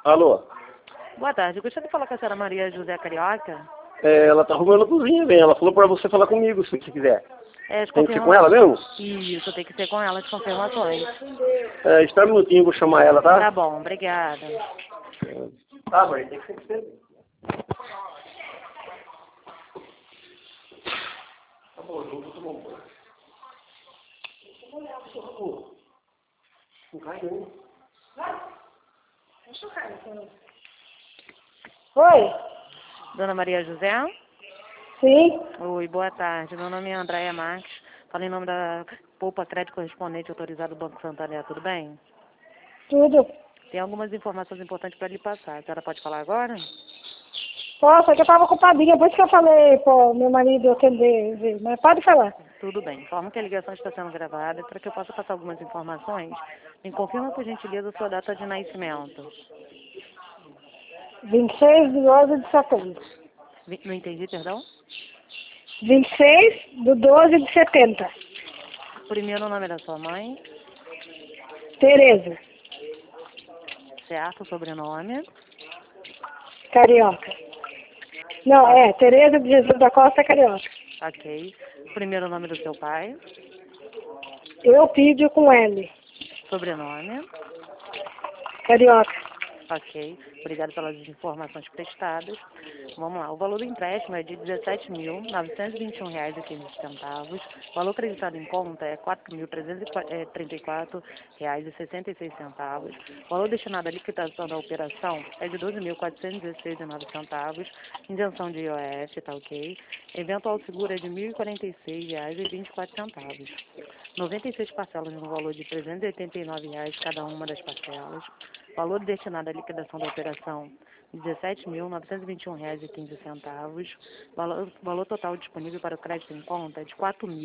Alô? Boa tarde, eu gostaria de falar com a senhora Maria José Carioca. Ela tá arrumando a cozinha, bem. Ela falou pra você falar comigo, se você quiser. As Tem que ser com ela mesmo? Isso, tem que ser com ela as confirmações. Espera um minutinho, vou chamar ela, tá? Tá bom, obrigada. Tá, mãe, tem que ser com você. Tá bom, eu vou tomar um banho. Não cai, não. Oi? Dona Maria José? Sim? Oi, boa tarde. Meu nome é Andréia Marques. Falo em nome da Poupa Crédito Correspondente autorizado do Banco Santander, tudo bem? Tudo. Tem algumas informações importantes para lhe passar. A senhora pode falar agora? Posso, é que eu tava ocupadinha, por isso que eu falei pro meu marido atender, mas pode falar. Tudo bem. Informo que a ligação está sendo gravada. Para que eu possa passar algumas informações, me confirma, por gentileza, a sua data de nascimento. 26 de 12 de setembro. Não entendi, perdão? 26 de 12 de 70. Primeiro o nome da sua mãe, Tereza, certo? Sobrenome. Carioca. Não, Tereza de Jesus da Costa Carioca. Ok. Primeiro nome do seu pai, Eu pido com L. sobrenome. Carioca. Ok. Obrigado pelas informações prestadas. Vamos lá. O valor do empréstimo é de R$ 17.921,15. O valor acreditado em conta é R$ 4.334,66. O valor destinado à liquidação da operação é de R$ 12.416,09. Isenção de IOF, tá ok? Eventual seguro é de R$ 1.046,24. 96 parcelas no valor de R$ 389 cada uma das parcelas. Valor destinado à liquidação da operação, R$ 17.921,15. Valor total disponível para o crédito em conta é de R$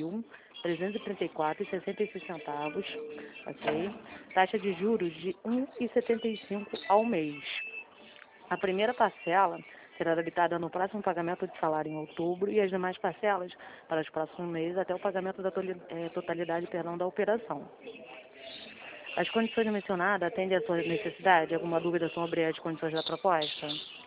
4.334,66. Ok? Taxa de juros de 1,75 ao mês. A primeira parcela será debitada no próximo pagamento de salário em outubro e as demais parcelas para os próximos meses até o pagamento da totalidade da operação. As condições mencionadas atendem à sua necessidade? Alguma dúvida sobre as condições da proposta?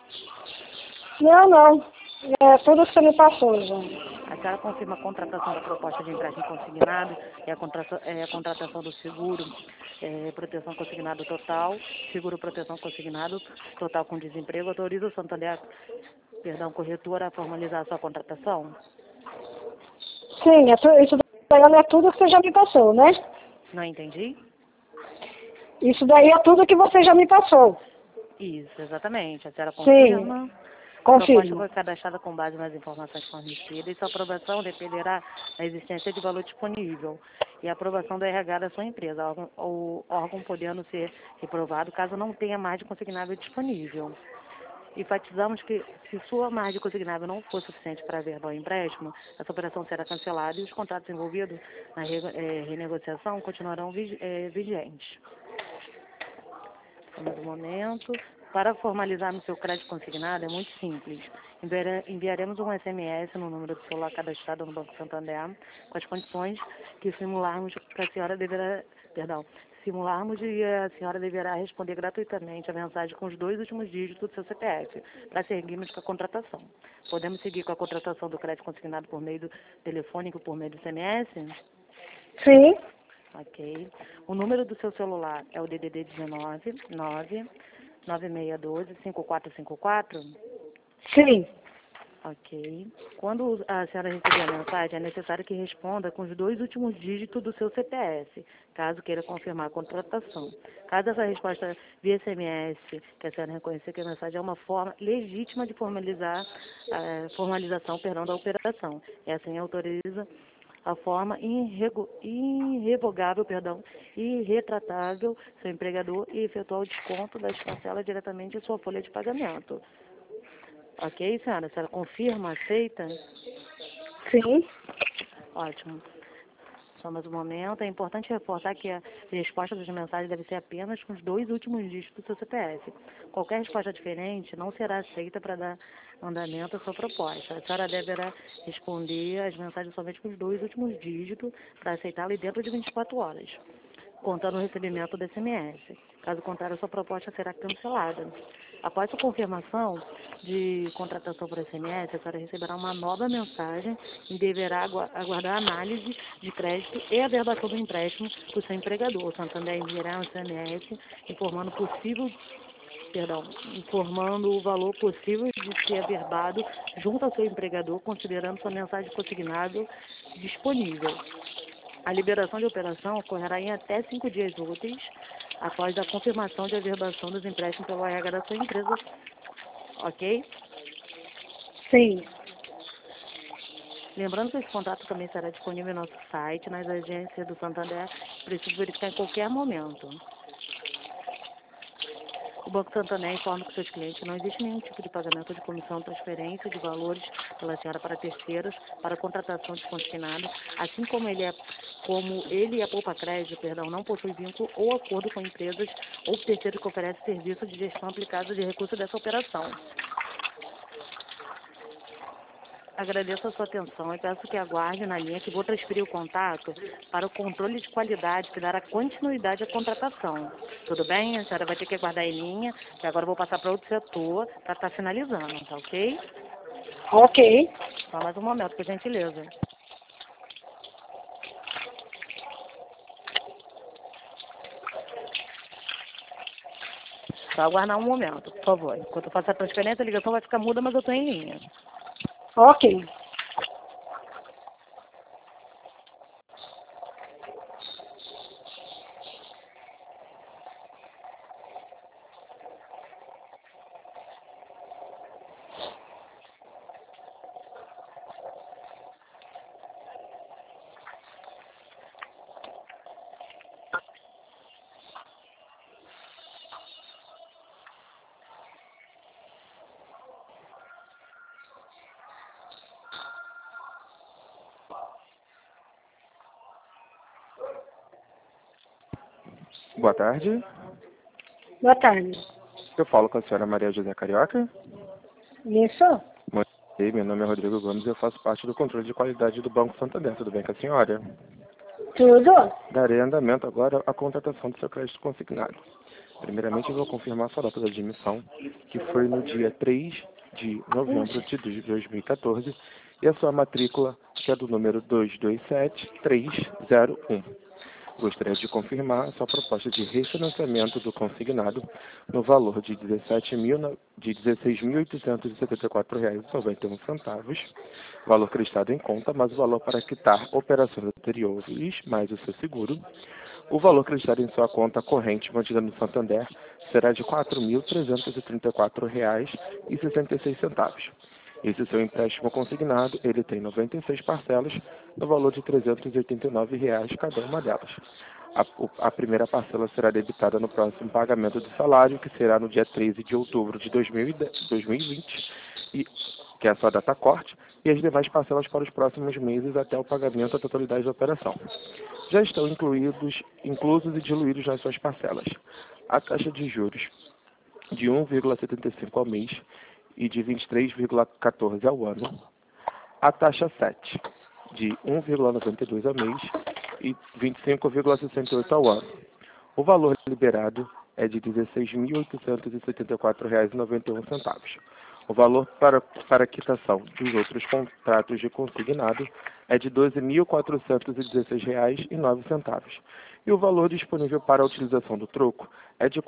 Não. É tudo que você me passou, já. A senhora confirma a contratação da proposta de empréstimo consignado e a contratação do seguro, proteção consignado total, seguro proteção consignado total com desemprego. Autoriza o Santander, corretora, a formalizar a sua contratação? Sim, isso daí é tudo que você já me passou, né? Não entendi? Isso daí é tudo que você já me passou. Isso, exatamente. A senhora confirma? Sim, A proposta confirmo. foi cadastrada com base nas informações fornecidas e sua aprovação dependerá da existência de valor disponível e a aprovação do RH da sua empresa, o órgão podendo ser reprovado caso não tenha margem consignável disponível. Enfatizamos que, se sua margem consignável não for suficiente para verbal empréstimo, essa operação será cancelada e os contratos envolvidos na renegociação continuarão vigentes. No momento, para formalizar no seu crédito consignado é muito simples. Enviaremos um SMS no número do celular cadastrado no Banco Santander com as condições que simularmos e a senhora deverá responder gratuitamente a mensagem com os 2 últimos dígitos do seu CPF para seguirmos com a contratação. Podemos seguir com a contratação do crédito consignado por meio do telefônico, por meio do SMS? Sim. Ok. O número do seu celular é o DDD 19 9612 5454? Sim. Ok. Quando a senhora receber a mensagem, é necessário que responda com os 2 últimos dígitos do seu CPF, caso queira confirmar a contratação. Caso essa resposta via SMS, que a senhora reconhecer que a mensagem é uma forma legítima de formalização da operação, e assim autoriza a forma irrevogável, irretratável, seu empregador e efetuar o desconto das parcelas diretamente em sua folha de pagamento. Ok, senhora? A senhora confirma, aceita? Sim. Ótimo. Só mais um momento. É importante reforçar que a resposta das mensagens deve ser apenas com os 2 últimos dígitos do seu CPF. Qualquer resposta diferente não será aceita para dar andamento à sua proposta. A senhora deverá responder as mensagens somente com os 2 últimos dígitos para aceitá-la dentro de 24 horas, contando o recebimento do SMS. Caso contrário, a sua proposta será cancelada. Após a confirmação de contratação por SMS, a senhora receberá uma nova mensagem e deverá aguardar a análise de crédito e a averbação do empréstimo do seu empregador. O Santander enviará um SMS informando o valor possível de ser averbado junto ao seu empregador, considerando sua mensagem consignado disponível. A liberação de operação ocorrerá em até 5 dias úteis após a confirmação de averbação dos empréstimos pelo RH da sua empresa. Ok? Sim. Lembrando que esse contrato também será disponível em nosso site, nas agências do Santander, precisa verificar em qualquer momento. O Banco Santander informa que seus clientes que não existe nenhum tipo de pagamento de comissão, transferência de valores pela senhora para terceiros, para contratação de consignado, assim como ele e a Poupa Crédito, não possui vínculo ou acordo com empresas ou terceiros que oferecem serviços de gestão aplicados de recursos dessa operação. Agradeço a sua atenção e peço que aguarde na linha que vou transferir o contato para o controle de qualidade que dará continuidade à contratação. Tudo bem? A senhora vai ter que aguardar em linha, que agora eu vou passar para outro setor para estar finalizando, tá ok? Ok. Só mais um momento, por gentileza. Só aguardar um momento, por favor. Enquanto eu faço a transferência, a ligação vai ficar muda, mas eu estou em linha. Ok. Boa tarde. Boa tarde. Eu falo com a senhora Maria José Carioca. Isso? Muito bem, meu nome é Rodrigo Gomes e eu faço parte do controle de qualidade do Banco Santander. Tudo bem com a senhora? Tudo? Darei andamento agora à contratação do seu crédito consignado. Primeiramente, eu vou confirmar sua data de admissão, que foi no dia 3 de novembro de 2014, e a sua matrícula, que é do número 227301. Gostaria de confirmar a sua proposta de refinanciamento do consignado no valor de R$ 16.874,91, valor creditado em conta, mas o valor para quitar operações anteriores mais o seu seguro. O valor creditado em sua conta corrente mantida no Santander será de R$ 4.334,66. Esse seu empréstimo consignado, ele tem 96 parcelas no valor de R$ 389 cada uma delas. A primeira parcela será debitada no próximo pagamento do salário, que será no dia 13 de outubro de 2020, que é a sua data corte, e as demais parcelas para os próximos meses até o pagamento da totalidade da operação. Já estão inclusos e diluídos nas suas parcelas a taxa de juros de 1,75 ao mês e de 23,14 ao ano, a taxa 7 de 1,92 ao mês e 25,68 ao ano. O valor liberado é de R$ 16.874,91. O valor para quitação dos outros contratos de consignado é de R$ 12.416,09. E o valor disponível para a utilização do troco é de R$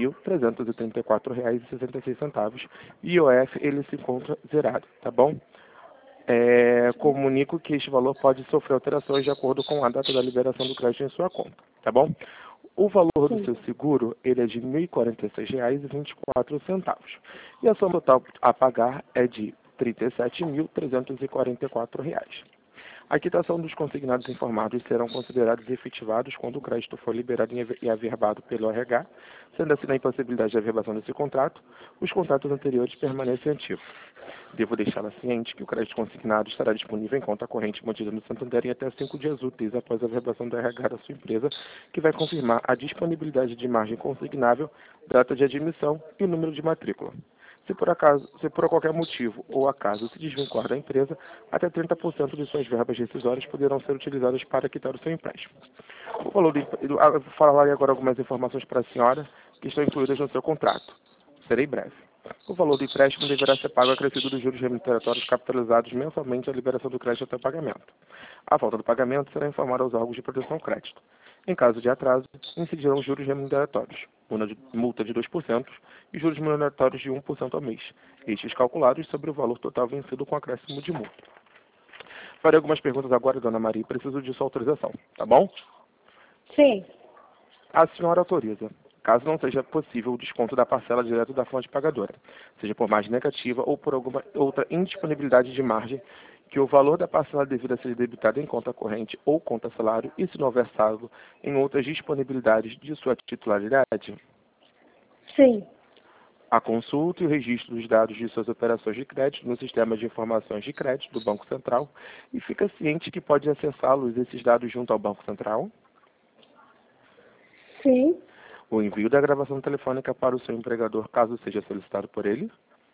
4.334,66. E o IOF ele se encontra zerado, tá bom? Comunico que este valor pode sofrer alterações de acordo com a data da liberação do crédito em sua conta, tá bom? O valor do seu seguro, ele é de R$ 1.046,24. E a soma total a pagar é de R$ 37.344. A quitação dos consignados informados serão considerados efetivados quando o crédito for liberado e averbado pelo RH, sendo assim na impossibilidade de averbação desse contrato, os contratos anteriores permanecem ativos. Devo deixá-la ciente que o crédito consignado estará disponível em conta corrente mantida no Santander em até 5 dias úteis após a averbação do RH da sua empresa, que vai confirmar a disponibilidade de margem consignável, data de admissão e o número de matrícula. Se por qualquer motivo ou acaso se desvincular da empresa, até 30% de suas verbas rescisórias poderão ser utilizadas para quitar o seu empréstimo. Falarei agora algumas informações para a senhora, que estão incluídas no seu contrato. Serei breve. O valor do empréstimo deverá ser pago acrescido dos juros remuneratórios capitalizados mensalmente à liberação do crédito até o pagamento. A falta do pagamento será informada aos órgãos de proteção ao crédito. Em caso de atraso, incidirão juros remuneratórios, multa de 2% e juros remuneratórios de 1% ao mês, estes calculados sobre o valor total vencido com acréscimo de multa. Farei algumas perguntas agora, dona Maria, e preciso de sua autorização, tá bom? Sim. A senhora autoriza, caso não seja possível o desconto da parcela direto da fonte pagadora, seja por margem negativa ou por alguma outra indisponibilidade de margem, que o valor da parcela devida seja debitado em conta corrente ou conta salário e, se não houver saldo, em outras disponibilidades de sua titularidade? Sim. A consulta e o registro dos dados de suas operações de crédito no sistema de informações de crédito do Banco Central e fica ciente que pode acessá-los esses dados junto ao Banco Central? Sim. O envio da gravação telefônica para o seu empregador, caso seja solicitado por ele?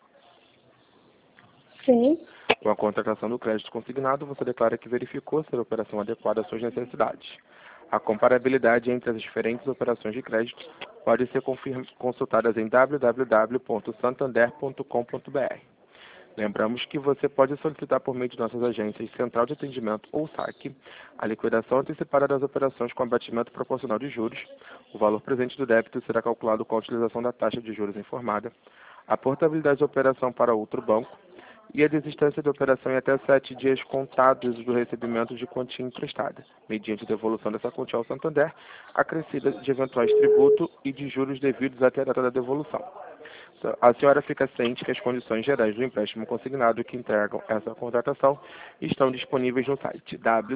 Sim. Com a contratação do crédito consignado, você declara que verificou ser a operação adequada às suas necessidades. A comparabilidade entre as diferentes operações de crédito pode ser consultada em www.santander.com.br. Lembramos que você pode solicitar por meio de nossas agências Central de Atendimento ou SAC a liquidação antecipada das operações com abatimento proporcional de juros. O valor presente do débito será calculado com a utilização da taxa de juros informada, a portabilidade da operação para outro banco e a desistência da operação em até 7 dias contados do recebimento de quantia emprestada, mediante devolução dessa quantia ao Santander, acrescida de eventuais tributo e de juros devidos até a data da devolução. A senhora fica ciente que as condições gerais do empréstimo consignado que entregam essa contratação estão disponíveis no site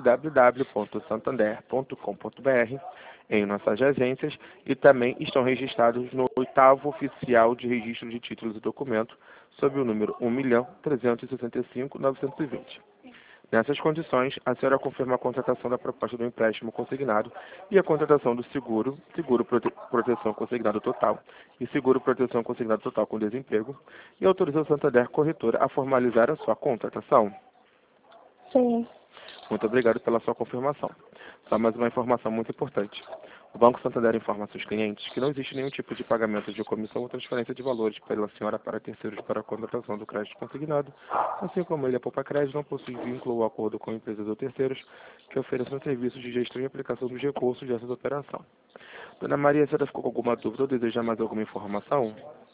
www.santander.com.br, em nossas agências, e também estão registrados no 8º Oficial de Registro de Títulos e Documentos, sob o número 1.365.920. Nessas condições, a senhora confirma a contratação da proposta do empréstimo consignado e a contratação do seguro proteção consignado total e seguro proteção consignado total com desemprego, e autoriza o Santander Corretora a formalizar a sua contratação. Sim. Muito obrigado pela sua confirmação. Só mais uma informação muito importante. O Banco Santander informa seus clientes que não existe nenhum tipo de pagamento de comissão ou transferência de valores pela senhora para terceiros para a contratação do crédito consignado, assim como ele, a Poupa Crédito, não possui vínculo ou acordo com empresas ou terceiros que ofereçam serviços de gestão e aplicação dos recursos dessas operações. Dona Maria, a senhora ficou com alguma dúvida ou deseja mais alguma informação?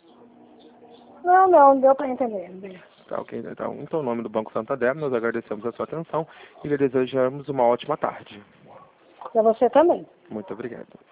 Não, deu para entender. Tá, ok. Então, em nome do Banco Santander, nós agradecemos a sua atenção e lhe desejamos uma ótima tarde. Para você também. Muito obrigado.